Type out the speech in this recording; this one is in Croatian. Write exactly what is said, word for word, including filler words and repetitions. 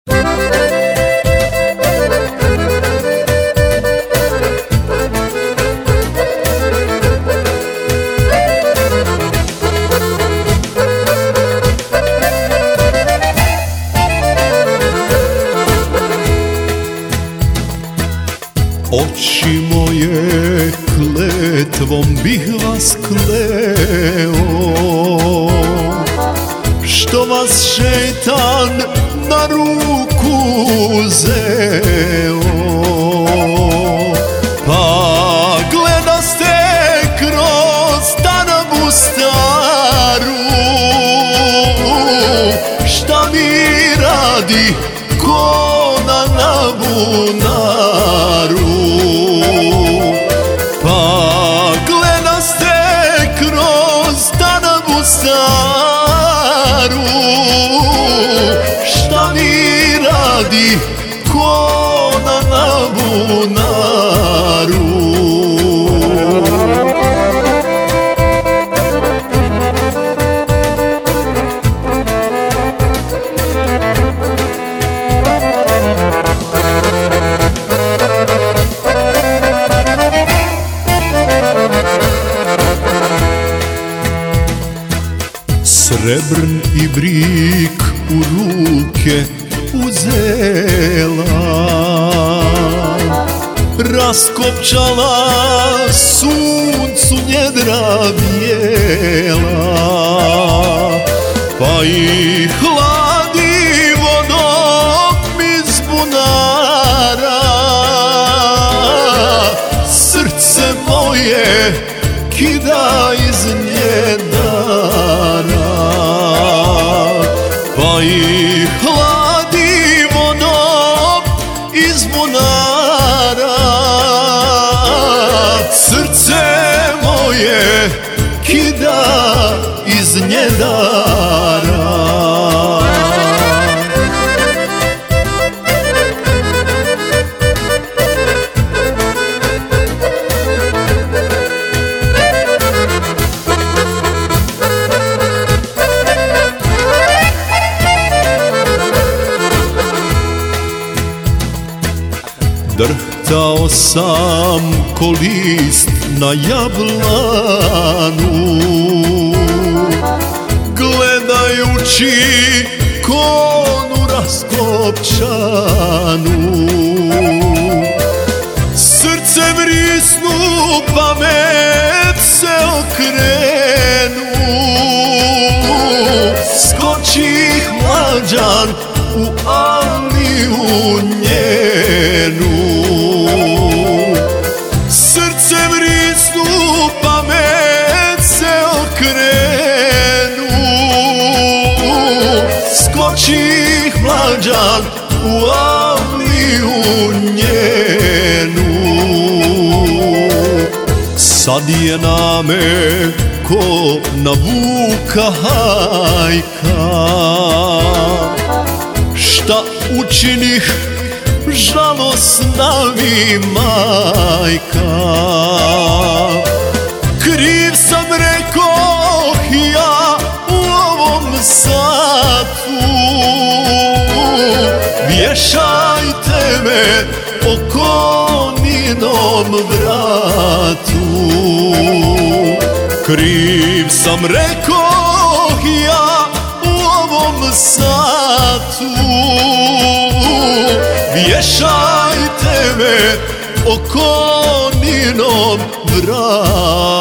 Oči moje, kletvom bih vas kleo, što vas šejtan na ruku uzeo. Pa gledaste kroz tanabu staru, šta mi radi ko na nabunaru. Pa gledaste kroz tanabu staru, šta mi radi ko na nabunaru. Srebrn i brik u ruke uzela, raskopčala suncu njedra bijela, pa i hladi vodom iz bunara. Srce moje kida iz njedara, pa i hladi vodom iz bunara. Srce moje kida iz njedara. Drhtao sam ko list na jablanu, gledajući konu raskopčanu. Srce vrisnu, pamet se okrenu, skočih mlađan u Aliju njenu. Srce vrisnu, pamet se okrenu, skočih mlađan u Aliju njenu. Sad je na me ko na vuka hajka, šta učinih žalosna mi majka. Kriv sam rekoh ja u ovom satu, vješajte me okoninom vratu. Kriv sam rekoh ja u ovom satu, vješajte me okoninom vratu.